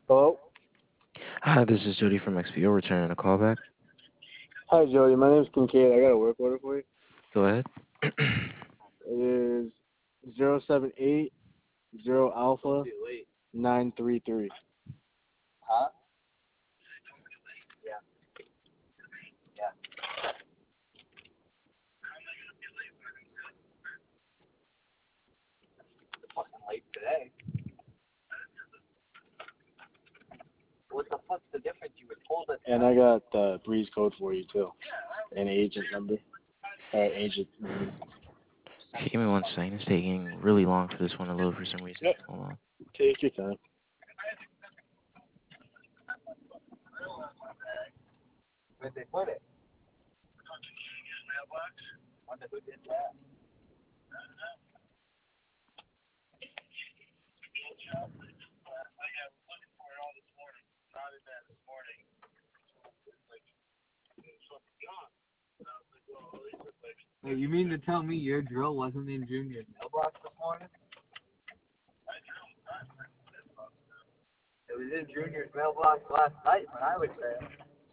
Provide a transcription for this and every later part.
Hello. Hi, this is Jody from XPO returning a callback. Hi, Jody. My name is Kincaid. I got a work order for you. Go ahead. It is 0780 Alpha 933. Huh? Yeah. Yeah. Fucking late today. What the fuck's the difference? You were told us. And I got the breeze code for you too, and agent number. Agent name. Okay, give me one second. It's taking really long for this one to load for some reason. Yep. Hold on. Take your time. Where'd they put it? Wonder who did that. Hey, you mean to tell me your drill wasn't in Junior's mailbox this morning? It was in Junior's mailbox last night when I was there.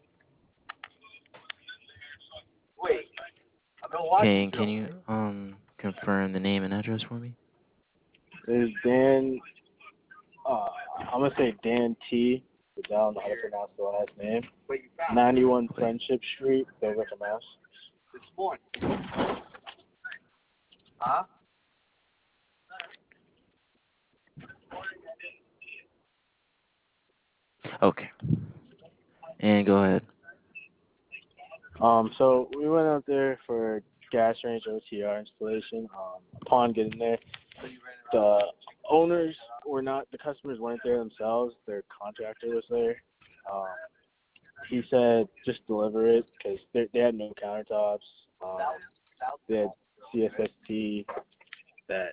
Wait, I've been watching Can drills. you confirm the name and address for me? There's Dan, I'm going to say Dan T. I don't know how to pronounce the last name. 91 Okay. Friendship Street, Billerica, Mass. This morning. Huh? Okay. And go ahead. So we went out there for gas range OTR installation. Upon getting there, the owners were not, the customers weren't there themselves. Their contractor was there. Um, he said just deliver it because they had no countertops. They had CSST that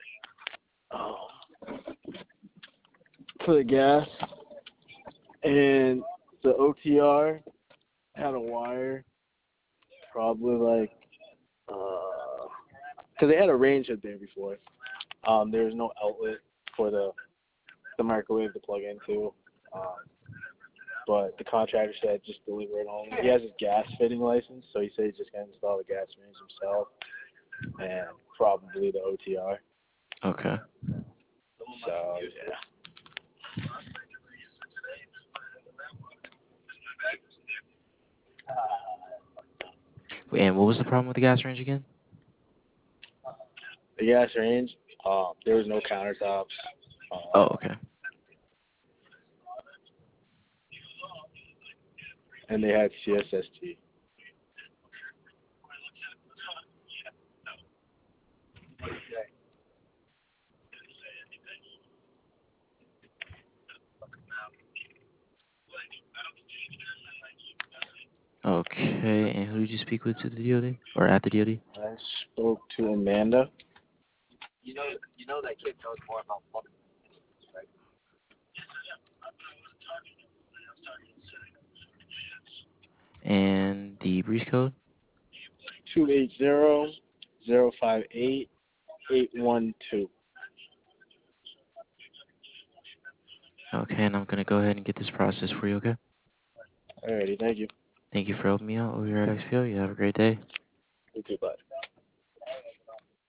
for the gas, and the OTR had a wire probably like because they had a range up there before. There was no outlet for the microwave to plug into. But the contractor said just deliver it home. He has his gas fitting license, so he said he's just gonna install the gas range himself and probably the OTR. Okay. So yeah. And what was the problem with the gas range again? The gas range, there was no countertops. Oh, okay. And they had CSST. Okay. And who did you speak with to the DOD or at the DOD? I spoke to Amanda. You know that kid knows more about plumbing than any of us, right? And the breach code? 280-058-812. Okay, and I'm gonna go ahead and get this process for you. Okay. Alrighty, thank you. Thank you for helping me out over here at XPO. You have a great day. You too, bye.